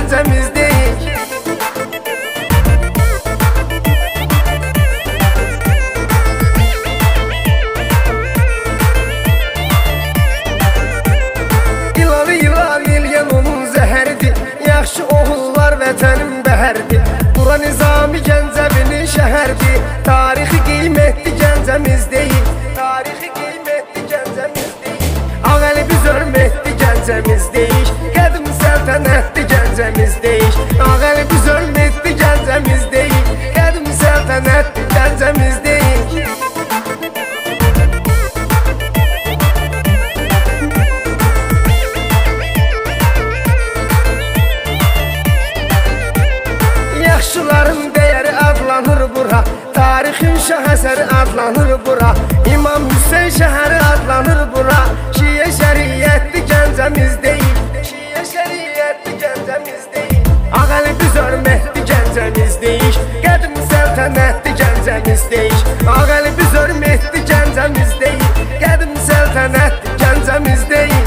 Gəncəmiz deyik. İlan eləyən onun zəhəridir, yaxşı oğullar vətənin bəhərdir. Bura Nizami Gəncəvinin şəhərdir, tarixi qiymətli Gəncəmiz deyil. Tarixi qiymətli Gəncəmiz deyil. Ağəli biz hörmətli Gəncəmiz deyik, qədim səltənətli Gəncəmiz deyik. Ağəli biz hörmətli Gəncəmiz deyik, qədim səltənətli Gəncəmiz deyik. Yaxşıların dəyəri adlanır bura, tarixin şah əsəri adlanır bura. İmam Hüseyn şəhəri adlanır bura. Şiə şəriyyətli Gəncəmiz deyil, şiə şəriyyətli Gəncəmiz deyil. Ağəli biz hörmətli Gəncəmiz deyik, qədim səltənətli Gəncəmiz deyik. Ağəli biz hörmətli Gəncəmiz deyik, qədim səltənətli Gəncəmiz deyik.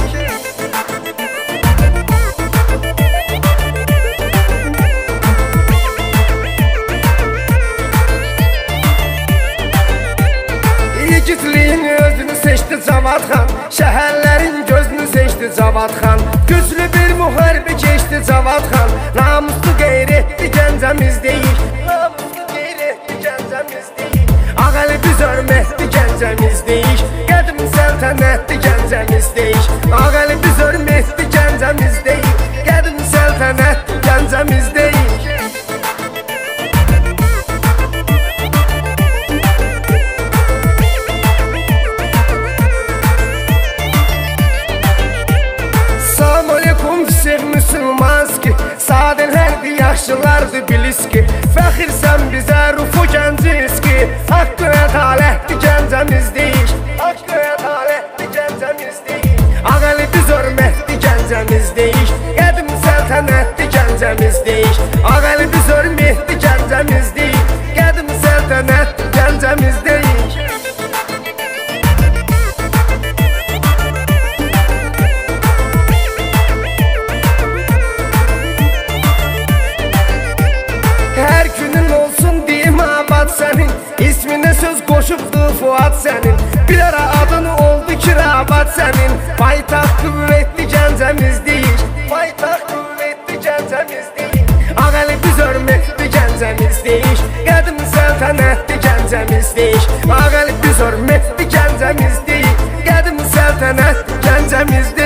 Yiğitliyin özünü seçdi Cavad xan, şəhərlərin gözünü seçdi Cavad xan. Güclü bir müharibə keçdi Cavad xan, namuslu qeyrətli Gəncəmiz deyik, namuslu qeyrətli Gəncəmiz deyik. Ağəli biz hörmətli Gəncəmiz deyik, qədim səltənətli Gəncəmiz deyik. Ağəli biz hörmətli Gəncəmiz deyik, qədim səltənətli Gəncəmiz deyik. Müslümanski, sadın hərbi yaxşılardı biliski. Fəxirsən bizə Rufu Gənciski, haqqı ədalətli Gəncəmiz deyik, haqqı ədalətli Gəncəmiz deyik. Ağəli biz hörmətli Gəncəmiz deyik, qədim səltənətli Gəncəmiz deyik. Ağəli biz hörmətli Gəncəmiz deyik, qədim səltənətli Gəncəmiz deyik. Sənin isminə söz qoşubdu Fuad sənin, bir ara adını oldu Kirabat sənin. Paytaxt qüvvətli Gəncəmiz deyik, paytaxt qüvvətli Gəncəmiz deyik. Ağəli biz hörmətli Gəncəmiz deyik, qədim səltənətli Gəncəmiz deyik. Ağəli biz hörmətli Gəncəmiz deyik, qədim səltənətli Gəncəmiz deyik.